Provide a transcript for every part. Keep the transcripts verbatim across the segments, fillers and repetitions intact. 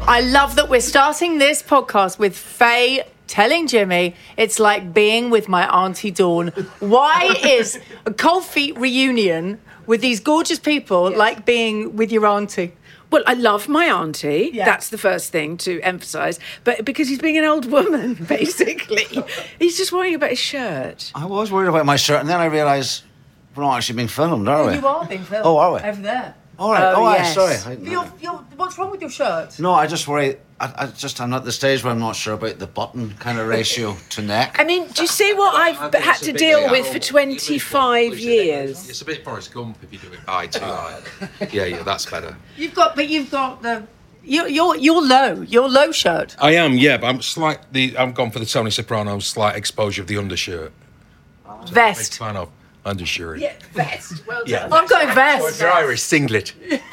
I love that we're starting this podcast with Faye telling Jimmy it's like being with my Auntie Dawn. Why is a Cold Feet reunion with these gorgeous people yes. like being with your auntie? Well, I love my auntie. Yeah. That's the first thing to emphasise. But because he's being an old woman, basically. He's just worrying about his shirt. I was worried about my shirt, and then I realised we're not actually being filmed, are we? You are being filmed. Oh, are we? Over there. All right. Oh, oh yes. I, sorry. I, you're, you're, what's wrong with your shirt? No, I just worry. I, I just, I'm at the stage where I'm not sure about the button kind of ratio to neck. I mean, do you see what I've had to deal with for twenty-five years? It's a bit Forrest Gump if you do it by too high. Yeah, yeah, that's better. You've got, but you've got the, you're, you're, you're low. You're low shirt. I am, yeah, but I'm slightly, I'm gone for the Tony Soprano slight exposure of the undershirt. Oh. Vest. Big fan of undershirt. Yeah, vest. Well done. Yeah. I'm going vest. If you're Irish, singlet.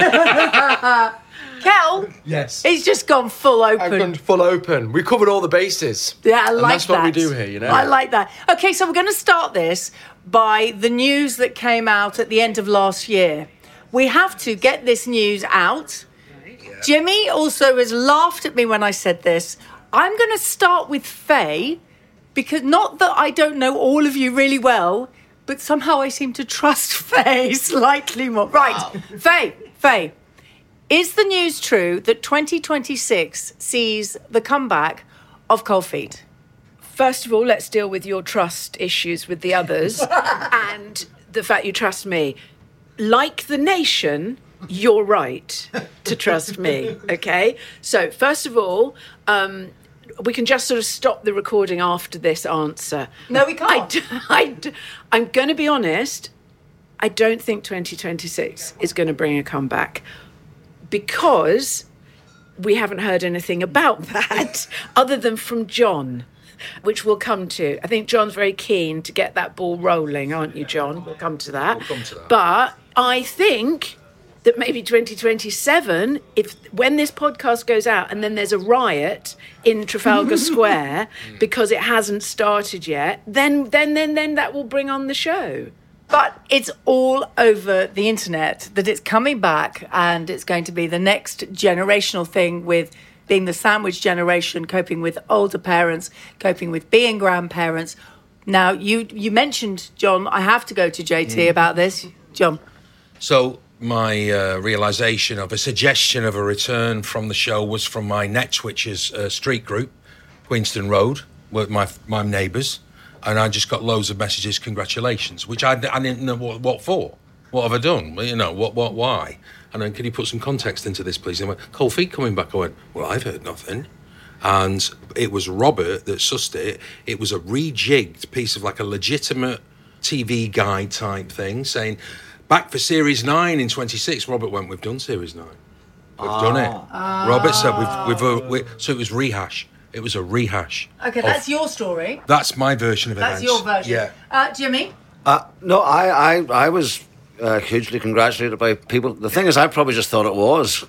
Kel? Yes. He's just gone full open. I've gone full open. We covered all the bases. Yeah, I like that. And that's what we do here, you know. I like that. Okay, so we're going to start this by the news that came out at the end of last year. We have to get this news out. Yeah. Jimmy also has laughed at me when I said this. I'm going to start with Faye, because not that I don't know all of you really well, but somehow I seem to trust Faye slightly more. Right, wow. Faye, Faye. Is the news true that twenty twenty-six sees the comeback of Cold Feet? First of all, let's deal with your trust issues with the others and the fact you trust me. Like the nation, you're right to trust me, okay? So, first of all, um, we can just sort of stop the recording after this answer. No, we can't. I, I, I'm going to be honest, I don't think twenty twenty-six is going to bring a comeback, because we haven't heard anything about that other than from John, which we'll come to. I think John's very keen to get that ball rolling, aren't you, John? We'll come to that. We'll come to that. But I think that maybe twenty twenty-seven, if when this podcast goes out and then there's a riot in Trafalgar Square because it hasn't started yet, then then then then that will bring on the show. But it's all over the internet that it's coming back, and it's going to be the next generational thing, with being the sandwich generation, coping with older parents, coping with being grandparents. Now, you you mentioned, John, I have to go to J T mm. about this. John. So my uh, realisation of a suggestion of a return from the show was from my NetSwitchers uh, street group, Queenston Road, with my my neighbours. And I just got loads of messages, congratulations, which I, I didn't know what, what for. What have I done? You know, what, what, why? And then, can you put some context into this, please? And I went, Cold Feet coming back. I went, well, I've heard nothing. And it was Robert that sussed it. It was a rejigged piece of like a legitimate T V guide type thing saying, back for Series nine in twenty-six. Robert went, we've done Series nine. We've ah. done it. Ah. Robert said, we've, we've, uh, we, so it was rehash. It was a rehash. Okay, that's your story. That's my version of that's events. That's your version. Yeah. Uh, Jimmy? Uh, no, I, I, I was uh, hugely congratulated by people. The thing is, I probably just thought it was.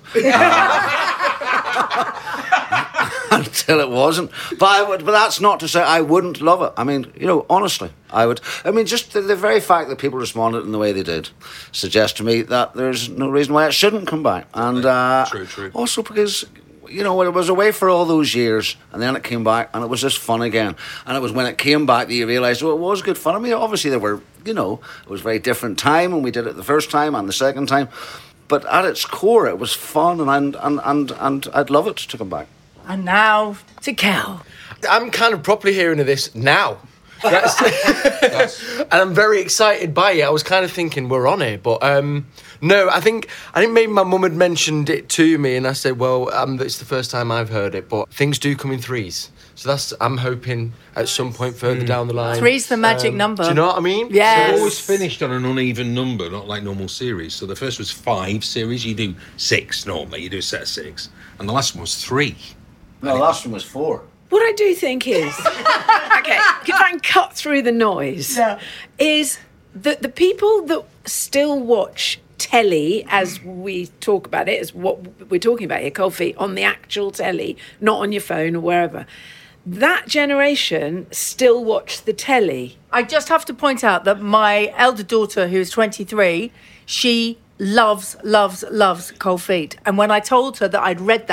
Uh, until it wasn't. But, I would, but that's not to say I wouldn't love it. I mean, you know, honestly, I would. I mean, just the, the very fact that people responded in the way they did suggests to me that there's no reason why it shouldn't come back. And uh, true, true. Also because, you know, it was away for all those years, and then it came back, and it was just fun again. And it was when it came back that you realised, oh, it was good fun. I mean, obviously there were, you know, it was a very different time when we did it the first time and the second time. But at its core, it was fun, and and and, and I'd love it to come back. And now to Cal. I'm kind of properly hearing of this now. That's, That's... and I'm very excited by it. I was kind of thinking we're on it, but um, no, I think I think maybe my mum had mentioned it to me, and I said, well, um, it's the first time I've heard it, but things do come in threes. So that's I'm hoping at some point further mm. down the line. Three's the magic um, number. Do you know what I mean? Yes. So it always finished on an uneven number, not like normal series. So the first was five series. You do six normally. You do a set of six, and the last one was three. No, the last one was four. What I do think is, okay, if I can cut through the noise, yeah. is that the people that still watch telly, as we talk about it, as what we're talking about here, Cold Feet, on the actual telly, not on your phone or wherever, that generation still watch the telly. I just have to point out that my elder daughter, who's twenty-three, she loves, loves, loves Cold Feet. And when I told her that I'd read that,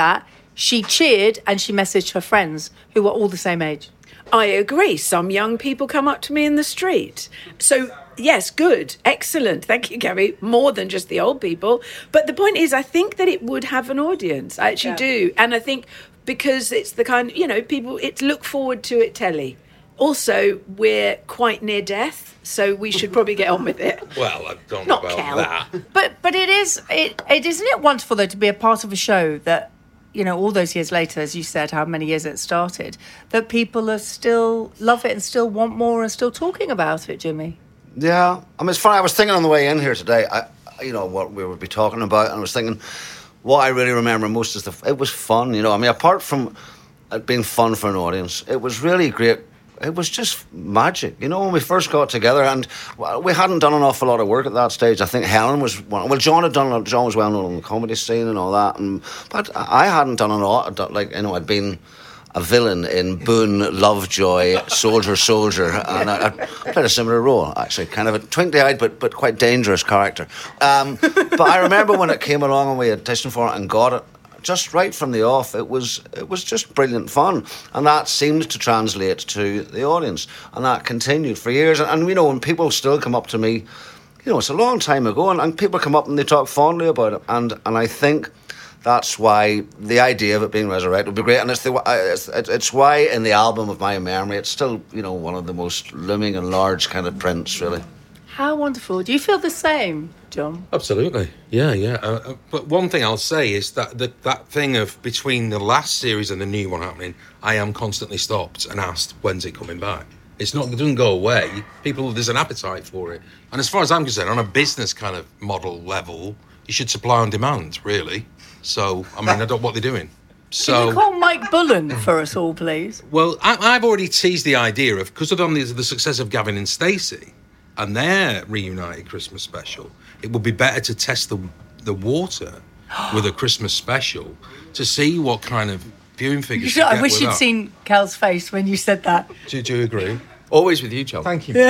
she cheered and she messaged her friends who were all the same age. I agree. Some young people come up to me in the street. So, yes, good. Excellent. Thank you, Gary. More than just the old people. But the point is, I think that it would have an audience. I actually yeah. do. And I think because it's the kind, you know, people, it's look forward to it telly. Also, we're quite near death, so we should probably get on with it. Well, I don't Not know about Kel. that. But but it is it, it isn't it wonderful though to be a part of a show that, you know, all those years later, as you said, how many years it started, that people are still love it and still want more and still talking about it, Jimmy. Yeah, I mean, it's funny. I was thinking on the way in here today, I, you know, what we would be talking about, and I was thinking, what I really remember most is the it was fun. You know, I mean, apart from it being fun for an audience, it was really great. It was just magic, you know, when we first got together, and we hadn't done an awful lot of work at that stage. I think Helen was, well, John had done, John was well known on the comedy scene and all that, and but I hadn't done a lot. Like, you know, I'd been a villain in Boone, Lovejoy, Soldier, Soldier, and I, I played a similar role, actually, kind of a twinkly-eyed but but quite dangerous character. Um, but I remember when it came along and we auditioned for it and got it. Just right from the off, it was it was just brilliant fun, and that seemed to translate to the audience, and that continued for years. And, and you know, when people still come up to me, you know, it's a long time ago, and, and people come up and they talk fondly about it, and and I think that's why the idea of it being resurrected would be great, and it's the it's, it's why in the album of my memory, it's still, you know, one of the most looming and large kind of prints, really. How wonderful. Do you feel the same, John? Absolutely. Yeah, yeah. Uh, uh, but one thing I'll say is that the, that thing of between the last series and the new one happening, I am constantly stopped and asked, when's it coming back? It's not, it doesn't go away. People, there's an appetite for it. And as far as I'm concerned, on a business kind of model level, you should supply on demand, really. So, I mean, I don't know what they're doing. So, can you call Mike Bullen for us all, please? Well, I, I've already teased the idea of, because I've done the, the success of Gavin and Stacey, and their reunited Christmas special, it would be better to test the the water with a Christmas special to see what kind of viewing figures you I get wish with you'd that. seen Cal's face when you said that. Do, do you agree? Always with you, John. Thank you.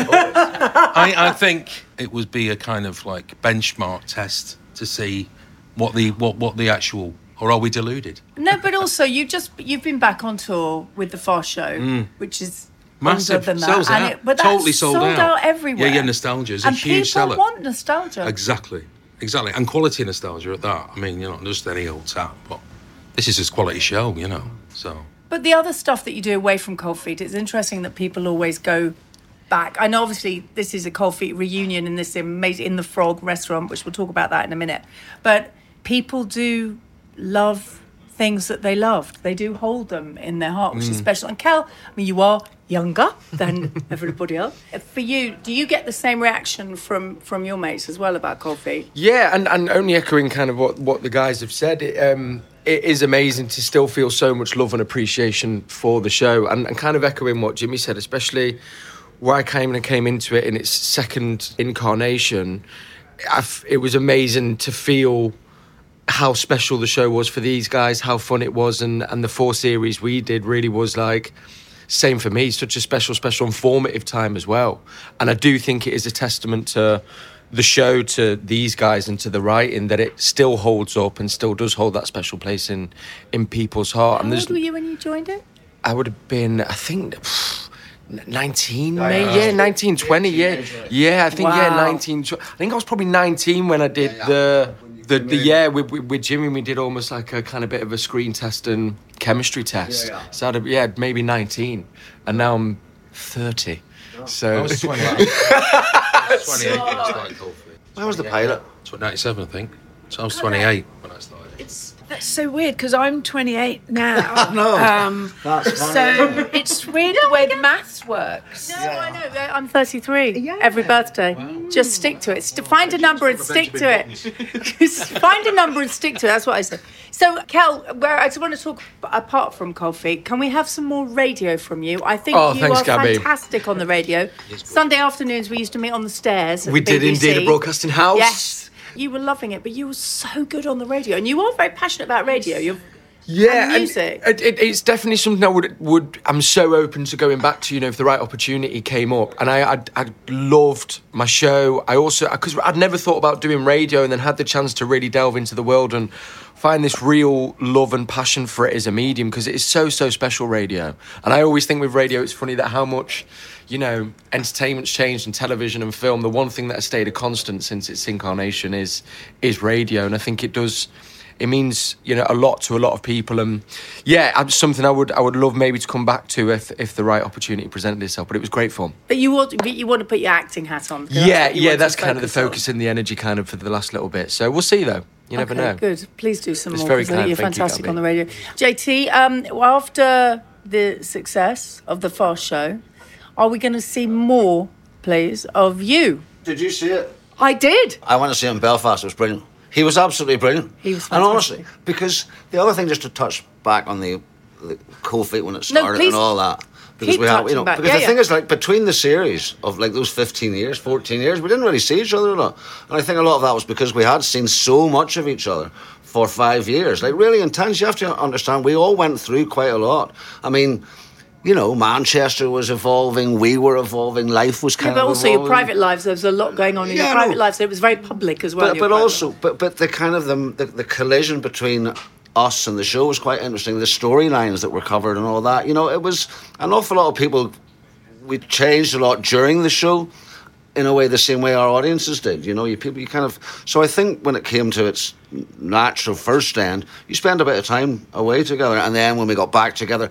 I, I think it would be a kind of like benchmark test to see what the what, what the actual, or are we deluded? No, but also you just you've been back on tour with the Fast Show, mm. which is massive. Than that. Sells and out. It, but totally that's sold, sold out. out everywhere. Yeah, yeah, nostalgia is a and huge seller. People want nostalgia. Exactly, exactly, and quality nostalgia at that. I mean, you know, not just any old tap, but this is a quality show, you know. So. But the other stuff that you do away from Cold Feet, it's interesting that people always go back. I know, obviously, this is a Cold Feet reunion in this amazing in the Frog restaurant, which we'll talk about that in a minute. But people do love things that they loved. They do hold them in their heart, which mm. is special. And Cal, I mean, you are younger than everybody else. For you, do you get the same reaction from from your mates as well about Cold Feet? Yeah, and, and only echoing kind of what, what the guys have said, it, um, it is amazing to still feel so much love and appreciation for the show, and, and kind of echoing what Jimmy said, especially where I came and came into it in its second incarnation. I've, it was amazing to feel how special the show was for these guys, how fun it was, and, and the four series we did really was like, same for me, such a special, special informative time as well. And I do think it is a testament to the show, to these guys and to the writing, that it still holds up and still does hold that special place in, in people's heart. How and old were you when you joined it? I would have been, I think, nineteen, oh, maybe, yeah, nineteen, twenty, yeah. Yeah, I think, wow. yeah, nineteen, twenty. I think I was probably nineteen when I did yeah, yeah. the... The, the yeah with, with, with Jimmy we did almost like a kind of bit of a screen test and chemistry test. Yeah, yeah. So I'd have, yeah maybe nineteen, and now I'm thirty. Oh. So I was twenty-eight. I was twenty-eight when I started Cold Feet. Where was the pilot? ninety-seven, I think. So I was twenty-eight when I started. It's that's so weird because I'm twenty-eight now. No, um, that's funny. So it's weird the way the maths works. No, yeah. I know. I'm thirty-three. Yeah. Every birthday. Wow. Just stick to it. St- find a number and stick to it. Find a number and stick to it. That's what I said. So, Cal, where I just want to talk apart from Cold Feet, can we have some more radio from you? I think oh, you thanks, are Gabby. fantastic on the radio. Sunday afternoons we used to meet on the stairs. At we the did B B C. indeed, a broadcasting house. Yes. You were loving it, but you were so good on the radio, and you are very passionate about radio. You're Yeah, and music. And it, it, it's definitely something I would would. I'm so open to going back to, you know, if the right opportunity came up. And I, I, I loved my show. I also, because I'd never thought about doing radio, and then had the chance to really delve into the world and find this real love and passion for it as a medium, because it is so, so special, radio. And I always think with radio, it's funny that how much, you know, entertainment's changed in television and film. The one thing that has stayed a constant since its incarnation is is radio. And I think it does, it means, you know, a lot to a lot of people. And yeah, I'm- something I would I would love maybe to come back to if if the right opportunity presented itself. But it was great fun. But you want, but you want to put your acting hat on. 'Cause that's Yeah, what you yeah, want to that's kind of the on. focus and the energy kind of for the last little bit. So we'll see, though. You never Okay, know. Good. Please do some It's more. very 'Cause kind. You're Thank you, fantastic Gabby. on the radio. J T, um, well, after the success of the Fast Show, are we going to see more, please, of you? Did you see it? I did. I went to see him in Belfast. It was brilliant. He was absolutely brilliant. He was And honestly, fantastic. because the other thing, just to touch back on the, the Cold Feet when it No, started please and all that. Because keep we have, you touching know, back. because Yeah, the yeah. thing is, like, between the series of like those fifteen years, fourteen years, we didn't really see each other a lot. And I think a lot of that was because we had seen so much of each other for five years. Like, really intense. You have to understand, we all went through quite a lot. I mean, you know, Manchester was evolving, we were evolving, life was Yeah, kind but of also your evolving. private lives. There was a lot going on in Yeah, your no. private lives. So it was very public as well. But, your but private also, life. but but the kind of the, the the collision between us and the show was quite interesting. The storylines that were covered and all that. You know, it was an awful lot of people. We changed a lot during the show, in a way, the same way our audiences did. You know, you people, you kind of. So I think when it came to its natural first end, you spend a bit of time away together, and then when we got back together.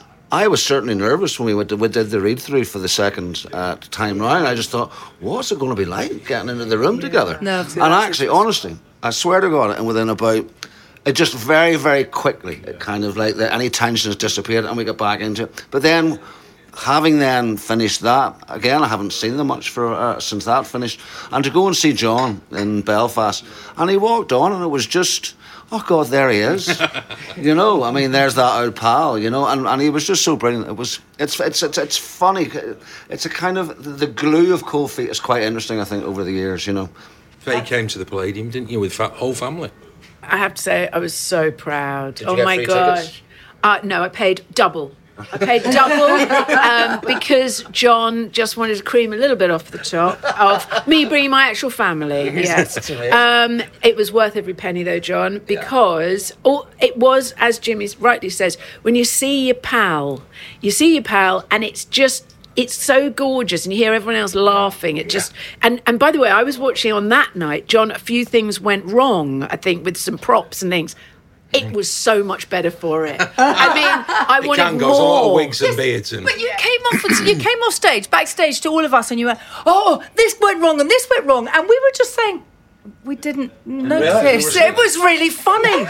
I was certainly nervous when we, went to, we did the read-through for the second uh, time round. I just thought, what's it going to be like getting into the room together? No, see, and that's actually, honestly, I swear to God, and within about, it just very, very quickly, it kind of like, the, any tension has disappeared and we got back into it. But then, having then finished that, again, I haven't seen them much for uh, since that finished, and to go and see John in Belfast, and he walked on and it was just... Oh God, there he is! You know, I mean, there's that old pal. You know, and, and he was just so brilliant. It was, it's, it's, it's, it's funny. It's a kind of the glue of Cold Feet is quite interesting. I think over the years, you know. Faye came to the Palladium, didn't you, with fa- whole family? I have to say, I was so proud. you oh get my free gosh! tickets? Uh, no, I paid double. I paid double um, because John just wanted to cream a little bit off the top of me bringing my actual family. Yes, um, it was worth every penny though, John, because all, it was, as Jimmy rightly says, when you see your pal, you see your pal, and it's just. It's so gorgeous, and you hear everyone else laughing. It just and and by the way, I was watching on that night, John. A few things went wrong, I think, with some props and things. It was so much better for it. I mean, I It wanted can more. go. There's a lot of wigs and beards and... But you came off. You came off stage, backstage to all of us, and you went, "Oh, this went wrong and this went wrong," and we were just saying, "We didn't notice." You were It was really funny.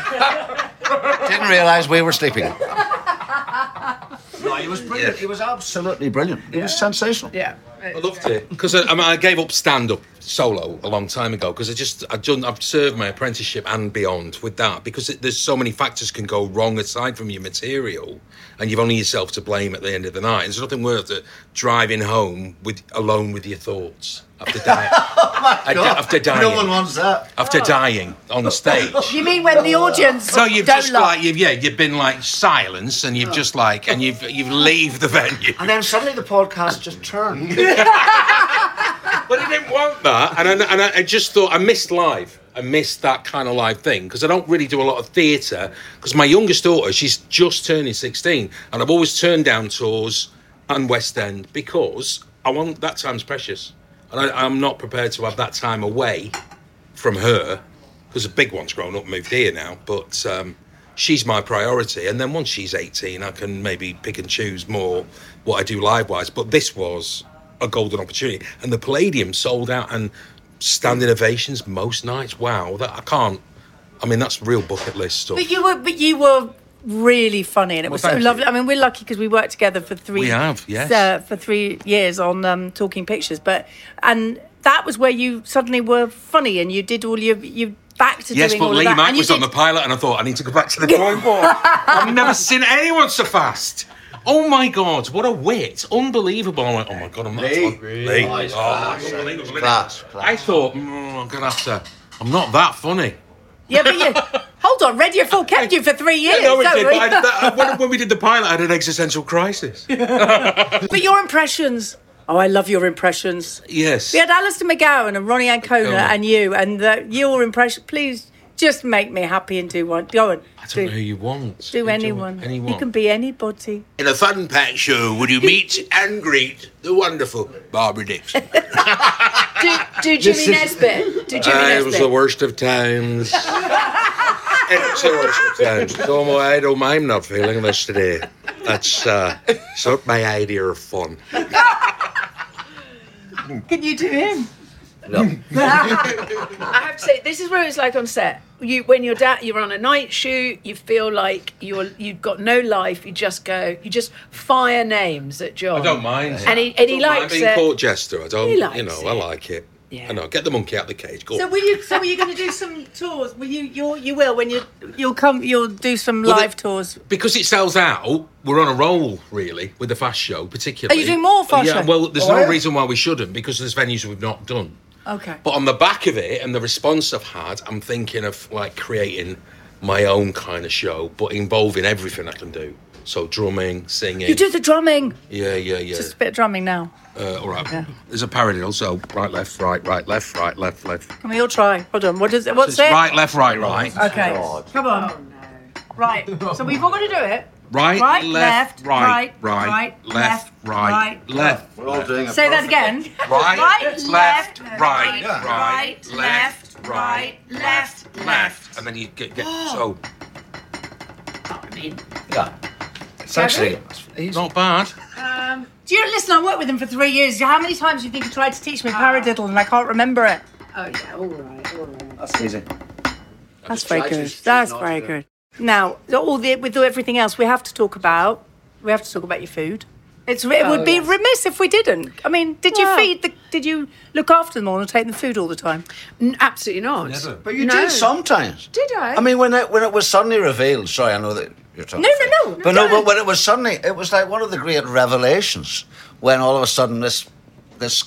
Didn't realise we were sleeping. No, he was brilliant. He was absolutely brilliant. He was sensational. Yeah. I loved it because I, I, mean, I gave up stand-up solo a long time ago because I just I've done I've served my apprenticeship and beyond with that because it, there's so many factors can go wrong aside from your material, and you've only yourself to blame at the end of the night. There's nothing worth it driving home with alone with your thoughts after dying. Oh my God. After dying, No one wants that. after dying on stage. You mean when the audience So you've don't just laugh? like you've yeah you've been like silence and you've just like and you've you've leave the venue. And then suddenly the podcast just turned. But I didn't want that, and I, and I, I just thought I missed live. I missed that kind of live thing because I don't really do a lot of theatre. Because my youngest daughter, she's just turning sixteen, and I've always turned down tours and West End because I want that time's precious, and I, I'm not prepared to have that time away from her because the big one's grown up, and moved here now, but. Um, She's my priority, and then once she's eighteen, I can maybe pick and choose more what I do live-wise. But this was a golden opportunity, and the Palladium sold out and standing ovations most nights. Wow, that I can't. I mean, that's real bucket list stuff. But you were, but you were really funny, and it Well, was so thank you. lovely. I mean, we're lucky because we worked together for three. We have, yes. uh, for three years on um, Talking Pictures. But and that was where you suddenly were funny, and you did all your you back to Yes, doing but all Lee of that. Mack and you was on did- the pilot, and I thought I need to go back to the drawing board. I've never seen anyone so fast. Oh my God, what a wit! Unbelievable! I went, oh my God, I'm not. Lee. Lee. Oh, he's Oh, class. unbelievable. Class, class. I thought mm, I'm gonna have to. I'm not that funny. Yeah, but you hold on. Radio Four kept you for three years. No, it don't did. we? But I, that, when, when we did the pilot, I had an existential crisis. But your impressions. Oh, I love your impressions. Yes. We had Alistair McGowan and Ronnie Ancona Oh. and you, and uh, your impression. Please Just make me happy and do one. Go on. I don't do, know who you want. Do Who anyone. Anyone. You can be anybody. In a fun pack show, would you meet and greet the wonderful Barbara Dixon? Do, do Jimmy Nesbitt. Do Jimmy Uh, Nesbitt. it was the worst of times. It's the worst of times. Don't, I don't mind not feeling this today. That's uh, sort of my idea of fun. Can you do him? No. I have to say, this is what it's like on set. You, when you're da- you're on a night shoot, you feel like you're you've got no life. You just go, you just fire names at John. I don't mind. and he and he I don't mind likes being it. court jester. I don't, He likes you know, it. I like it. Yeah. I know. Get the monkey out of the cage. Go. So on. will you? So are you going to do some tours? Will you? You you will when you you'll come. You'll do some Well, live the- tours. Because it sells out, we're on a roll, really, with the Fast Show, particularly. Are you doing more Fast yeah, Show? well, there's Oh, no yeah. reason why we shouldn't, because there's venues we've not done. Okay. But on the back of it and the response I've had, I'm thinking of, like, creating my own kind of show, but involving everything I can do. So drumming, singing. You do the drumming. Yeah, yeah, yeah. Just a bit of drumming now. Uh, all right. There's a parallel, so right, left, right, right, left, right, left, left. Can we all try? Hold on. What is it? What's It's it? right, left, right, right. Okay. Come on. Right. So we've all got to do it. Right, Right, left, left, right, right, right, right, left, left, right, right. left. We're all doing it. Say that again. Right, Right, left, left, right, right, right, left, right, left, left. And then you get, get so Yeah. It's actually it's not bad. Um, do you listen? I worked with him for three years. How many times do you think he tried to teach me paradiddle and I can't remember it? Oh yeah, all right, all right. that's easy. That's very good. That's very good. Now, all the with everything else, we have to talk about. We have to talk about your food. It's it would Oh, be yes. remiss if we didn't. I mean, did you Well- feed the? Did you look after them all and take them food all the time? N- absolutely not. Never. But you No. did sometimes. Did I? I mean, when it when it was suddenly revealed. Sorry, I know that you're talking. No, no, no. But no, but when it was suddenly, it was like one of the great revelations when all of a sudden this this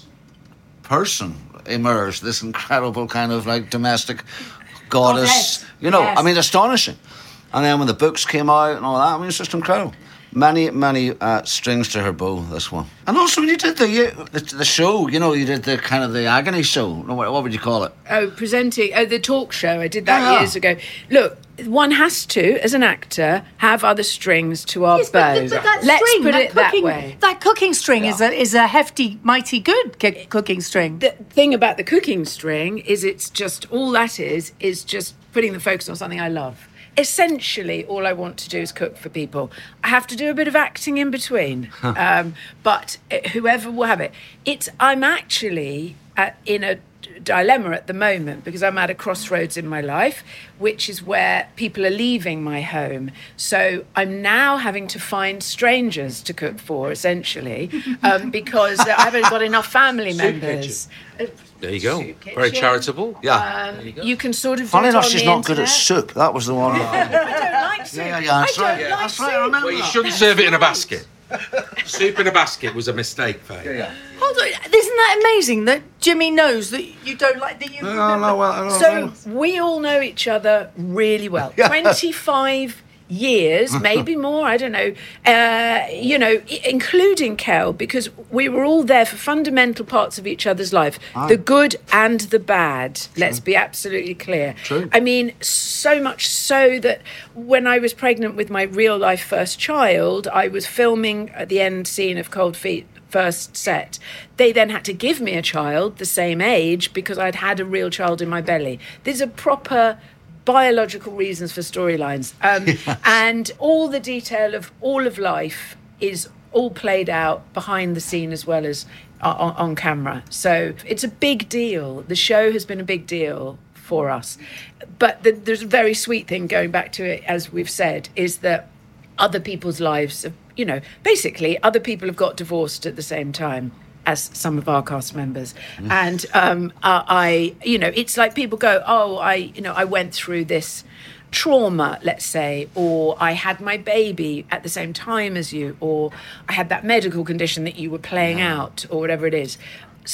person emerged, this incredible kind of like domestic goddess. Goddess, You know, yes. I mean, astonishing. And then when the books came out and all that, I mean, it's just incredible. Many, many uh, strings to her bow, this one. And also when you did the, you, the the show, you know, you did the kind of the agony show. No, What, what would you call it? Oh, presenting, oh, the talk show. I did that Yeah. years ago. Look, one has to, as an actor, have other strings to our bow. Let's string, put that it that cooking, way. That cooking string is a is a hefty, mighty good c- cooking string. The thing about the cooking string is it's just, all that is, is just putting the focus on something I love. Essentially, all I want to do is cook for people. I have to do a bit of acting in between, um, but it, whoever will have it. It's I'm actually at, in a dilemma at the moment because I'm at a crossroads in my life, which is where people are leaving my home. So I'm now having to find strangers to cook for, essentially, um, because I haven't got enough family members. There you go. Soup Very kitchen. charitable. Yeah. Um, you can sort of. Funny do it enough, on she's the not good at internet. soup. That was the one. I don't like soup. Yeah, yeah, yeah. That's I right. don't like That's soup. right. I remember Well, you that. shouldn't serve it in a basket. Soup in a basket was a mistake, Faye. Yeah, yeah. Hold on, isn't that amazing that Jimmy knows that you don't like that you? No, no, well, I don't So know. we all know each other really well. Yeah. twenty-five years, maybe more, I don't know. Uh, you know, i- including Kel, because we were all there for fundamental parts of each other's life. The good and the bad, let's be absolutely clear. True. I mean, so much so that when I was pregnant with my real life first child, I was filming at the end scene of Cold Feet first set. They then had to give me a child the same age because I'd had a real child in my belly. These are proper biological reasons for storylines. Um, and all the detail of all of life is all played out behind the scene as well as on, on camera. So it's a big deal. The show has been a big deal for us. But the, there's a very sweet thing, going back to it, as we've said, is that other people's lives, have, you know, basically other people have got divorced at the same time as some of our cast members. Mm. And um, uh, I, you know, it's like people go, oh, I, you know, I went through this trauma, let's say, or I had my baby at the same time as you, or I had that medical condition that you were playing mm. out, or whatever it is.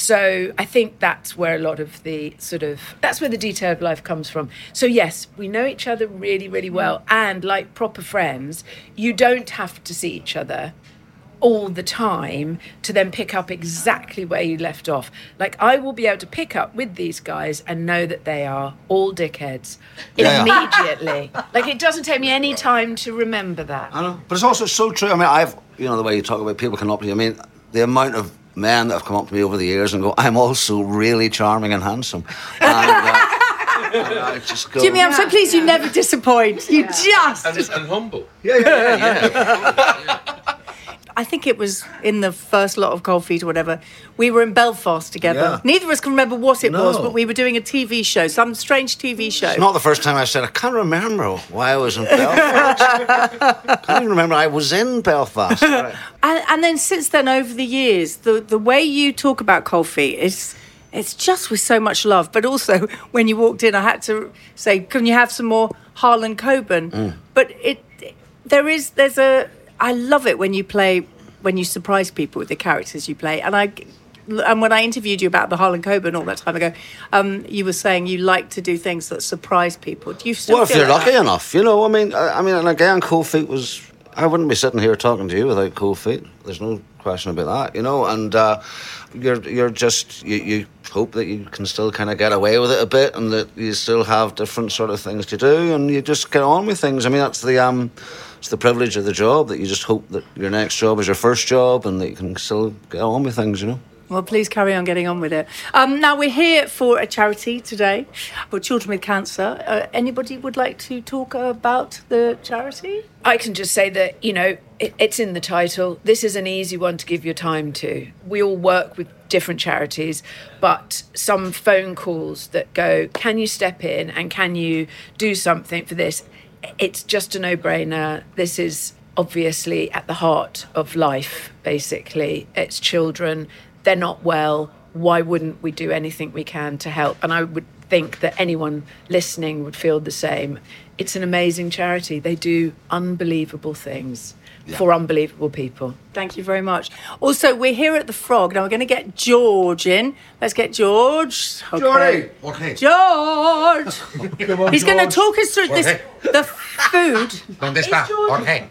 So I think that's where a lot of the sort of, that's where the detailed life comes from. So yes, we know each other really, really well. And like proper friends, you don't have to see each other all the time to then pick up exactly where you left off. Like, I will be able to pick up with these guys and know that they are all dickheads Yeah. immediately. Like, it doesn't take me any time to remember that. I know, but it's also so true. I mean, I've, you know, the way you talk about people coming up to you. I mean, the amount of men that have come up to me over the years and go, "I'm also really charming and handsome." And, uh, and I just go, Jimmy, I'm so pleased you never disappoint. You just. And, and humble. yeah, yeah, yeah. yeah. I think it was in the first lot of Cold Feet or whatever. We were in Belfast together. Yeah. Neither of us can remember what it No. was, but we were doing a T V show, some strange T V show. It's not the first time I said I can't remember why I was in Belfast. I can't even remember I was in Belfast. Right. And, and then since then, over the years, the, the way you talk about Cold Feet is it's just with so much love. But also, when you walked in, I had to say, "Can you have some more Harlan Coben?" Mm. But it, there is, there's a. I love it when you play, when you surprise people with the characters you play. And I, and when I interviewed you about the Harlan Coben all that time ago, um, you were saying you like to do things that surprise people. Do you still Well, if feel you're like lucky that? enough, you know. I mean, I, I mean, and again, Cold Feet was. I wouldn't be sitting here talking to you without Cold Feet. There's no question about that, you know. And uh, you're you're just you, you hope that you can still kind of get away with it a bit, and that you still have different sort of things to do, and you just get on with things. I mean, that's the um, it's the privilege of the job, that you just hope that your next job is your first job, and that you can still get on with things, you know. Well, please carry on getting on with it. Um, now, we're here for a charity today for children with cancer. Uh, anybody would like to talk about the charity? I can just say that, you know, it, it's in the title. This is an easy one to give your time to. We all work with different charities, but some phone calls that go, "Can you step in and can you do something for this?" It's just a no-brainer. This is obviously at the heart of life, basically. It's children. They're not well. Why wouldn't we do anything we can to help? And I would think that anyone listening would feel the same. It's an amazing charity. They do unbelievable things for unbelievable people. Thank you very much. Also, we're here at the Frog. Now, we're going to get George in. Let's get George. Okay. Okay. George! He's going to talk us through this, Okay. the food. ¿Dónde está? Okay.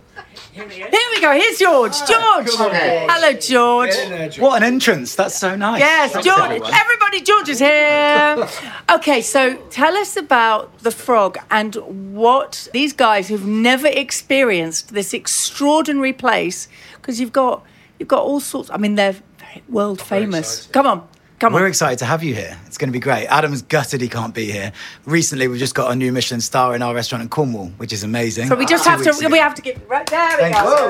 Here we go. Here's George. George. Hello, George. What an entrance. That's so nice. Yes, Thanks, George. everyone. Everybody, George is here. Okay, so tell us about the Frog and what these guys who've never experienced this extraordinary place, because you've got you've got all sorts. I mean, they're world famous. Come on. Come on. We're excited to have you here. It's going to be great. Adam's gutted he can't be here. Recently, we've just got a new Michelin star in our restaurant in Cornwall, which is amazing. So we just Two have weeks to. ago. We have to give. Right there we Thank go.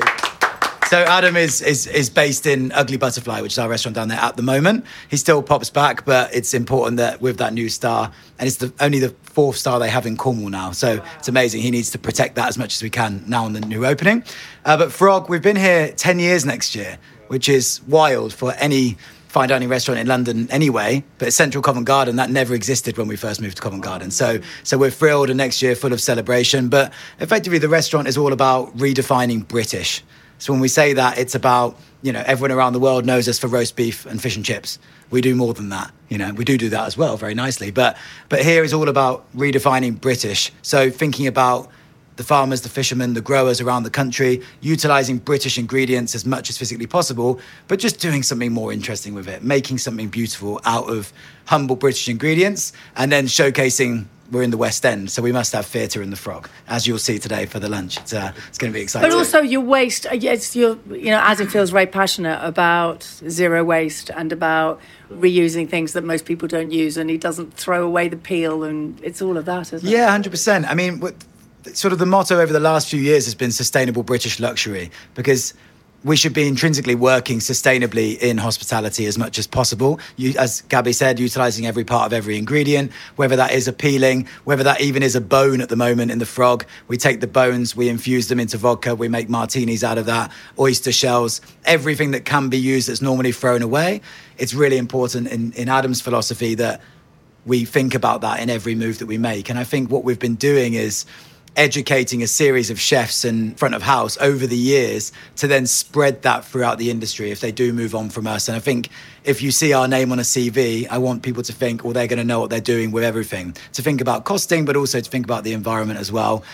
you. So Adam is, is is based in Ugly Butterfly, which is our restaurant down there at the moment. He still pops back, but it's important that with that new star, and it's the only the fourth star they have in Cornwall now. So it's amazing. He needs to protect that as much as we can now on the new opening. Uh, but Frog, we've been here ten years next year, which is wild for any fine dining restaurant in London anyway, but Central Covent Garden, that never existed when we first moved to Covent Garden. So so we're thrilled, and next year full of celebration. But effectively, the restaurant is all about redefining British. So when we say that, it's about, you know, everyone around the world knows us for roast beef and fish and chips. We do more than that. You know, we do do that as well, very nicely. But but here is all about redefining British. So thinking about the farmers, the fishermen, the growers around the country, utilising British ingredients as much as physically possible, but just doing something more interesting with it, making something beautiful out of humble British ingredients, and then showcasing. We're in the West End, so we must have theatre in the Frog, as you'll see today for the lunch. It's, uh, it's going to be exciting. But also, your waste. uh, Yes, you're. You know, Adam feels very passionate about zero waste and about reusing things that most people don't use, and he doesn't throw away the peel, and it's all of that, isn't it? Yeah, one hundred percent. I mean, what, sort of the motto over the last few years has been sustainable British luxury, because we should be intrinsically working sustainably in hospitality as much as possible. You, as Gabby said, utilising every part of every ingredient, whether that is appealing, whether that even is a bone at the moment in the Frog. We take the bones, we infuse them into vodka, we make martinis out of that, oyster shells, everything that can be used that's normally thrown away. It's really important in, in Adam's philosophy that we think about that in every move that we make. And I think what we've been doing is educating a series of chefs and front of house over the years to then spread that throughout the industry if they do move on from us. And I think if you see our name on a C V, I want people to think, well, they're going to know what they're doing with everything. To think about costing, but also to think about the environment as well.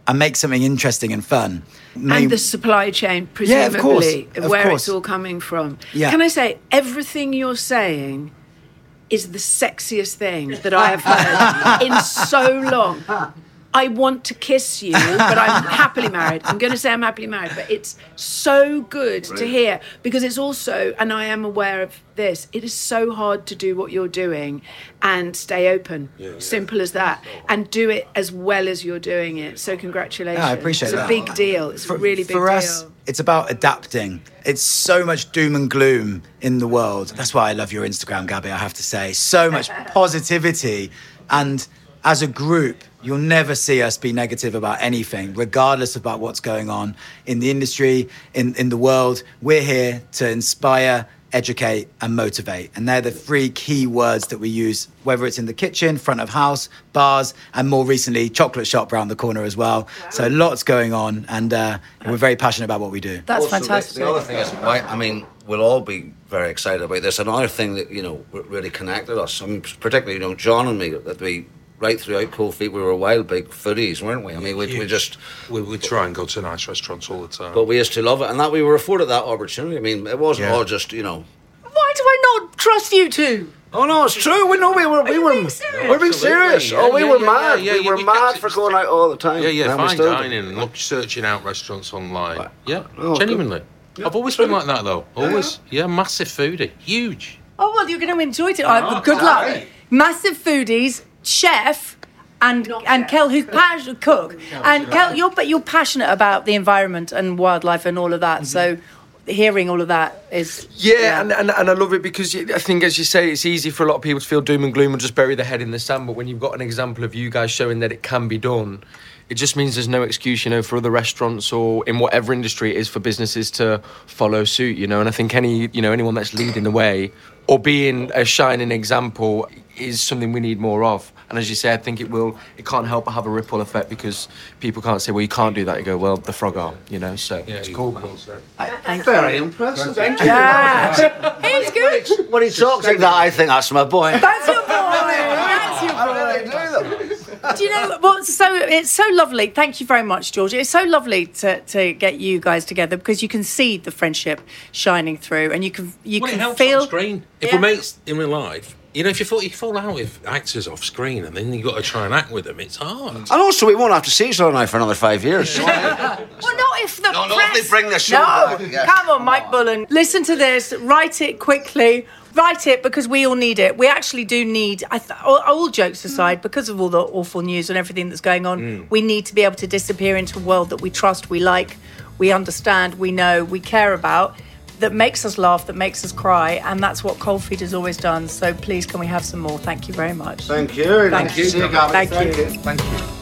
and make something interesting and fun. Maybe- And the supply chain, Yeah, of course, presumably, of where course. it's all coming from. Yeah. Can I say, everything you're saying is the sexiest thing that I have heard in so long. I want to kiss you, but I'm happily married. I'm going to say I'm happily married, but it's so good to hear because it's also, and I am aware of this, it is so hard to do what you're doing and stay open. Yeah, yeah. Simple as that. And do it as well as you're doing it. So congratulations. Yeah, I appreciate it's that. It's a big deal. It's for, a really big for deal. us, it's about adapting. It's so much doom and gloom in the world. That's why I love your Instagram, Gabby, I have to say. So much positivity. And as a group, you'll never see us be negative about anything, regardless about what's going on in the industry, in, in the world. We're here to inspire, educate, and motivate. And they're the three key words that we use, whether it's in the kitchen, front of house, bars, and more recently, chocolate shop around the corner as well. Wow. So lots going on, and uh, we're very passionate about what we do. That's Also, fantastic. The, the other thing is, I, I mean, we'll all be very excited about this. Another thing that, you know, really connected us, I mean, particularly, you know, John and me, that we, right throughout Cold Feet, we were wild big foodies, weren't we? I mean, we, we just... We would try and go to nice restaurants all the time. But we used to love it, and that we were afforded that opportunity. I mean, it wasn't Yeah. all just, you know... Why do I not trust you two? Oh no, it's true. We know we were. We were. being serious? We're being Absolutely, serious. yeah, oh, we yeah, were yeah, mad. yeah, we yeah, were we mad kept for it- going out all the time. Yeah, yeah, And we fine still do. dining and look, searching out restaurants online. Right. Yeah, Oh, genuinely. I've always been like that though. Always. Yeah, massive foodie. Huge. Oh, well, you're going to enjoy it. Uh, good luck. Massive foodies, chef, and and Kel, who's passionate cook. And Kel, you're but you're passionate about the environment and wildlife and all of that. So hearing all of that is Yeah, And, and and I love it because you- I think, as you say, it's easy for a lot of people to feel doom and gloom and just bury their head in the sand. But when you've got an example of you guys showing that it can be done, it just means there's no excuse, you know, for other restaurants or in whatever industry it is for businesses to follow suit, you know. And I think any, you know, anyone that's leading the way or being a shining example is something we need more of. And as you say, I think it will, it can't help but have a ripple effect because people can't say, well, you can't do that. You go, well, the frog arm, you know, so Yeah, it's you- cool. Thank Very impressive. Thank you. Yeah. He's good. When he talks like that, I think that's my boy. That's your boy. That's your boy. Do you know what's so? It's so lovely. Thank you very much, George. It's so lovely to, to get you guys together because you can see the friendship shining through, and you can you Well, it can helps feel. on screen. If Yeah. we're mates in real life, you know, if you fall, you fall out with actors off screen and then you've got to try and act with them, it's hard. And also, we won't have to see each other now for another five years. Well, not if the No, not press... if they bring the show No, back, yeah. come on, Mike Bullen. Listen to this. Write it quickly. Write it because we all need it. We actually do need, I th- all, all jokes aside, because of all the awful news and everything that's going on, we need to be able to disappear into a world that we trust, we like, we understand, we know, we care about, that makes us laugh, that makes us cry, and that's what Cold Feet has always done. So please, can we have some more? Thank you very much. Thank you. Thank you. See you, Gavin. Thank you. Thank you.